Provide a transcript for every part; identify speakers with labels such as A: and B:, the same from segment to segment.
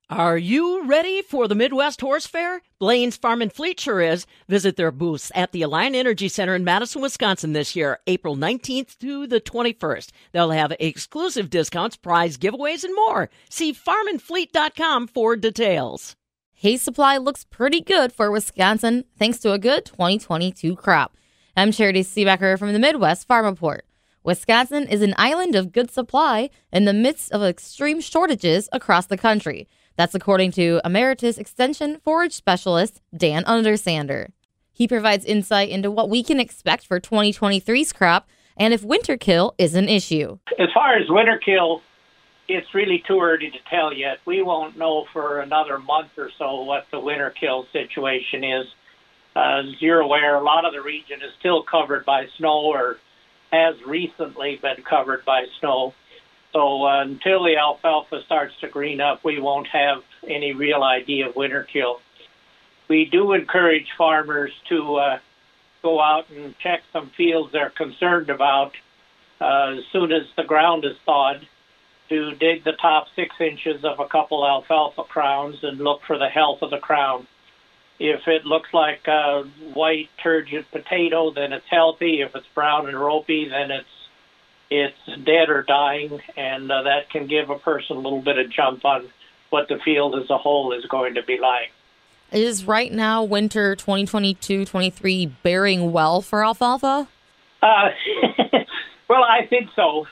A: Are you ready for the Midwest Horse Fair? Blaine's Farm and Fleet sure is. Visit their booths at the Alliant Energy Center in Madison, Wisconsin this year, April 19th to the 21st. They'll have exclusive discounts, prize giveaways, and more. See farmandfleet.com for details.
B: Hay supply looks pretty good for Wisconsin thanks to a good 2022 crop. I'm Charity Seebecker from the Midwest Farm Report. Wisconsin is an island of good supply in the midst of extreme shortages across the country. That's according to Emeritus Extension Forage Specialist Dan Undersander. He provides insight into what we can expect for 2023's crop and if winter kill is an issue.
C: As far as winter kill, it's really too early to tell yet. We won't know for another month or so what the winter kill situation is. As you're aware, a lot of the region is still covered by snow or has recently been covered by snow. So until the alfalfa starts to green up, we won't have any real idea of winter kill. We do encourage farmers to go out and check some fields they're concerned about as soon as the ground is thawed, to dig the top 6 inches of a couple alfalfa crowns and look for the health of the crown. If it looks like a white turgid potato, then it's healthy. If it's brown and ropey, then it's dead or dying, and that can give a person a little bit of jump on what the field as a whole is going to be like.
B: Is right now winter 2022-23 bearing well for alfalfa?
C: Well, I think so.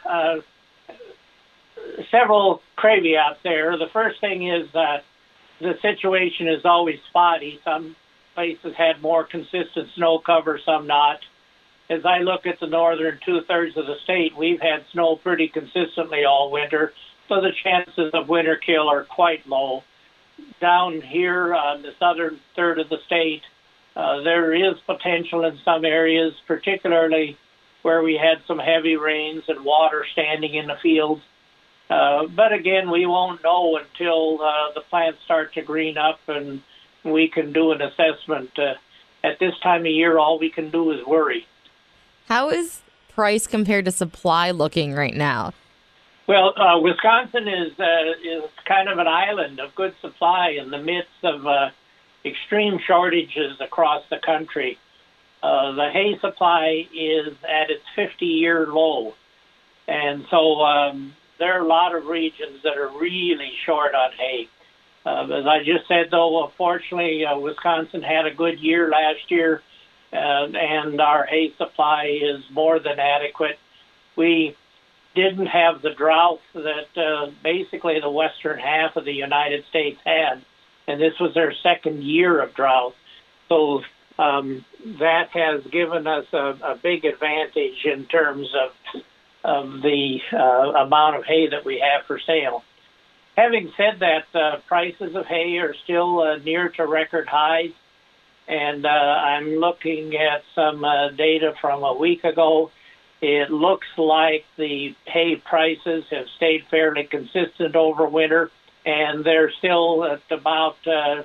C: Several caveats there. The first thing is that the situation is always spotty. Some places had more consistent snow cover, some not. As I look at the northern 2/3 of the state, we've had snow pretty consistently all winter, so the chances of winter kill are quite low. Down here on the southern third of the state, there is potential in some areas, particularly where we had some heavy rains and water standing in the fields. But again, we won't know until the plants start to green up and we can do an assessment. At this time of year, all we can do is worry.
B: How is price compared to supply looking right now?
C: Well, Wisconsin is kind of an island of good supply in the midst of extreme shortages across the country. The hay supply is at its 50-year low. And so there are a lot of regions that are really short on hay. As I just said, though, fortunately, Wisconsin had a good year last year. And our hay supply is more than adequate. We didn't have the drought that basically the western half of the United States had, and this was their second year of drought. So that has given us a big advantage in terms of the amount of hay that we have for sale. Having said that, prices of hay are still near to record highs. And I'm looking at some data from a week ago. It looks like the hay prices have stayed fairly consistent over winter, and they're still at about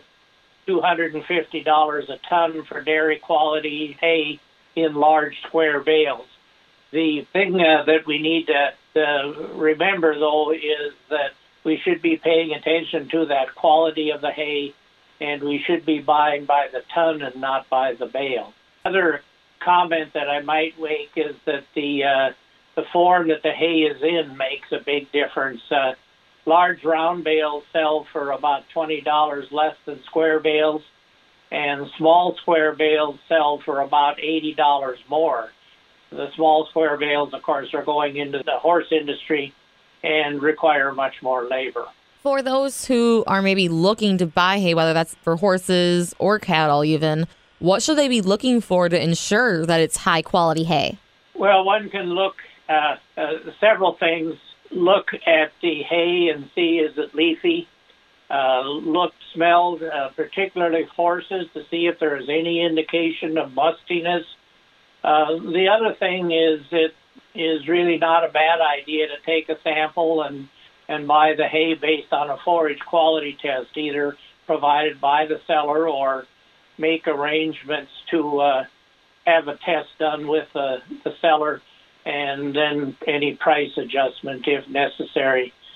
C: $250 a ton for dairy quality hay in large square bales. The thing that we need to remember, though, is that we should be paying attention to that quality of the hay, and we should be buying by the ton and not by the bale. Another comment that I might make is that the form that the hay is in makes a big difference. Large round bales sell for about $20 less than square bales, and small square bales sell for about $80 more. The small square bales, of course, are going into the horse industry and require much more labor.
B: For those who are maybe looking to buy hay, whether that's for horses or cattle even, what should they be looking for to ensure that it's high-quality hay?
C: Well, one can look at several things. Look at the hay and see, is it leafy? Smell, particularly horses, to see if there is any indication of mustiness. The other thing is it is really not a bad idea to take a sample and buy the hay based on a forage quality test, either provided by the seller or make arrangements to have a test done with the seller and then any price adjustment if necessary.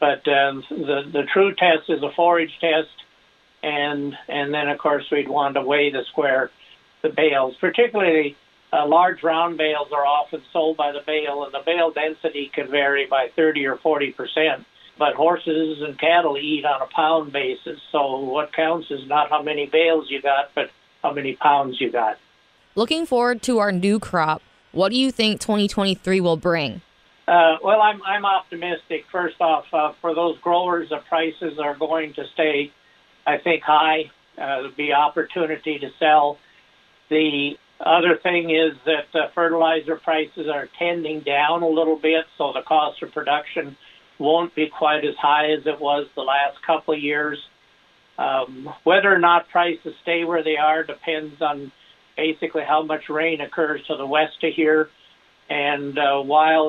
C: But the true test is a forage test, and then, of course, we'd want to weigh the bales. Particularly, large round bales are often sold by the bale, and the bale density can vary by 30 or 40%. But horses and cattle eat on a pound basis, so what counts is not how many bales you got, but how many pounds you got.
B: Looking forward to our new crop, what do you think 2023 will bring?
C: Well, I'm optimistic. First off, for those growers, the prices are going to stay, I think, high. There'll be opportunity to sell. The other thing is that fertilizer prices are tending down a little bit, so the cost of production won't be quite as high as it was the last couple of years. Whether or not prices stay where they are depends on basically how much rain occurs to the west of here. And while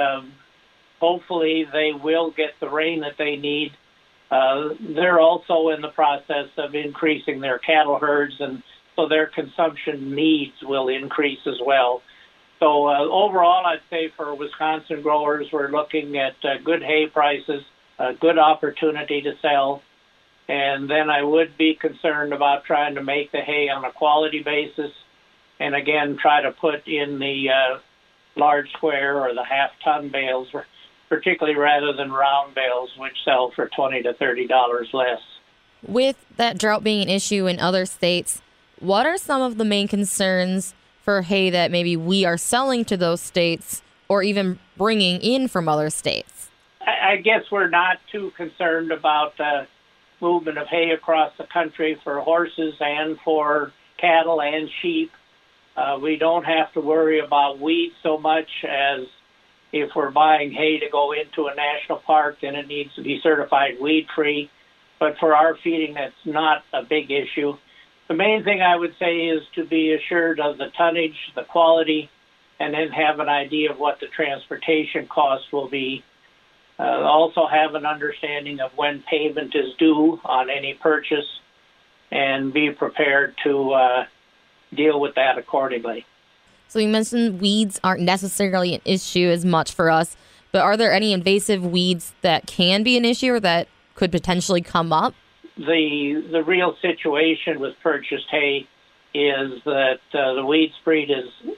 C: hopefully they will get the rain that they need, they're also in the process of increasing their cattle herds, and so their consumption needs will increase as well. So overall, I'd say for Wisconsin growers, we're looking at good hay prices, a good opportunity to sell, and then I would be concerned about trying to make the hay on a quality basis, and again, try to put in the large square or the half-ton bales, particularly rather than round bales, which sell for $20 to $30 less.
B: With that drought being an issue in other states, what are some of the main concerns for hay that maybe we are selling to those states or even bringing in from other states?
C: I guess we're not too concerned about movement of hay across the country for horses and for cattle and sheep. We don't have to worry about weeds so much as if we're buying hay to go into a national park, then it needs to be certified weed-free. But for our feeding, that's not a big issue. The main thing I would say is to be assured of the tonnage, the quality, and then have an idea of what the transportation cost will be. Also have an understanding of when payment is due on any purchase, and be prepared to deal with that accordingly.
B: So you mentioned weeds aren't necessarily an issue as much for us, but are there any invasive weeds that can be an issue or that could potentially come up?
C: The real situation with purchased hay is that the weed spread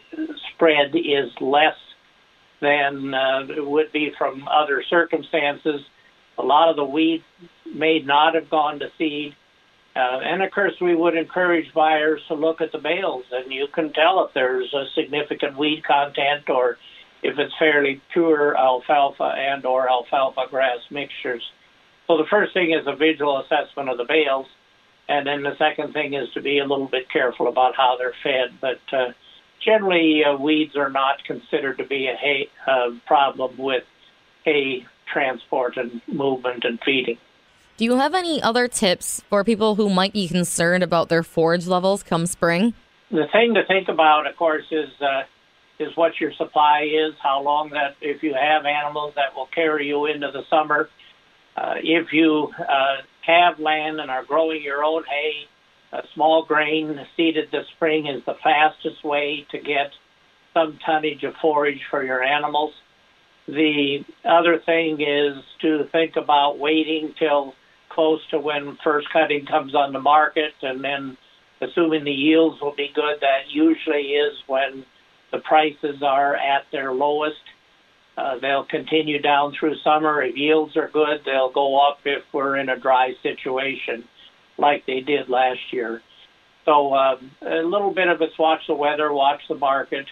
C: is less than it would be from other circumstances. A lot of the weeds may not have gone to seed. And, of course, we would encourage buyers to look at the bales, and you can tell if there's a significant weed content or if it's fairly pure alfalfa and or alfalfa grass mixtures. So the first thing is a visual assessment of the bales, and then the second thing is to be a little bit careful about how they're fed. But generally, weeds are not considered to be a problem with hay transport and movement and feeding.
B: Do you have any other tips for people who might be concerned about their forage levels come spring?
C: The thing to think about, of course, is what your supply is, how long that, if you have animals that will carry you into the summer. If you have land and are growing your own hay, small grain seeded this spring is the fastest way to get some tonnage of forage for your animals. The other thing is to think about waiting till close to when first cutting comes on the market, and then assuming the yields will be good, that usually is when the prices are at their lowest. They'll continue down through summer. If yields are good, they'll go up if we're in a dry situation like they did last year. So a little bit of it's watch the weather, watch the market,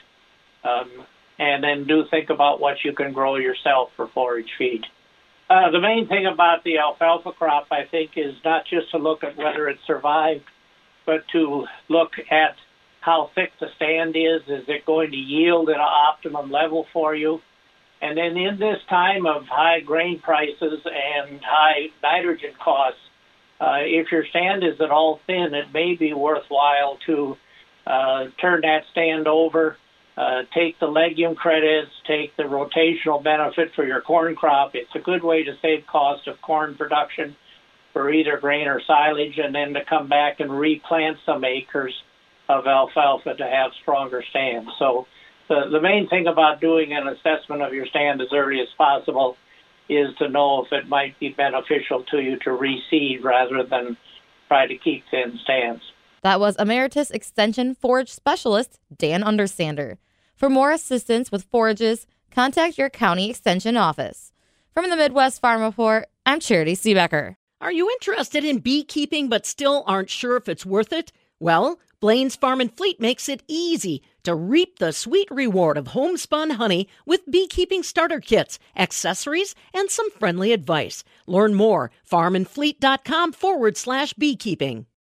C: and then do think about what you can grow yourself for forage feed. The main thing about the alfalfa crop, I think, is not just to look at whether it survived, but to look at how thick the stand is. Is it going to yield at an optimum level for you? And then in this time of high grain prices and high nitrogen costs, if your stand is at all thin, it may be worthwhile to turn that stand over, take the legume credits, take the rotational benefit for your corn crop. It's a good way to save cost of corn production for either grain or silage, and then to come back and replant some acres of alfalfa to have stronger stands. So the main thing about doing an assessment of your stand as early as possible is to know if it might be beneficial to you to reseed rather than try to keep thin stands.
B: That was Emeritus Extension Forage Specialist Dan Understander. For more assistance with forages, contact your county extension office. From the Midwest Farm Report, I'm Charity Seebecker.
A: Are you interested in beekeeping but still aren't sure if it's worth it? Well, Blaine's Farm and Fleet makes it easy to reap the sweet reward of homespun honey with beekeeping starter kits, accessories, and some friendly advice. Learn more, farmandfleet.com/beekeeping.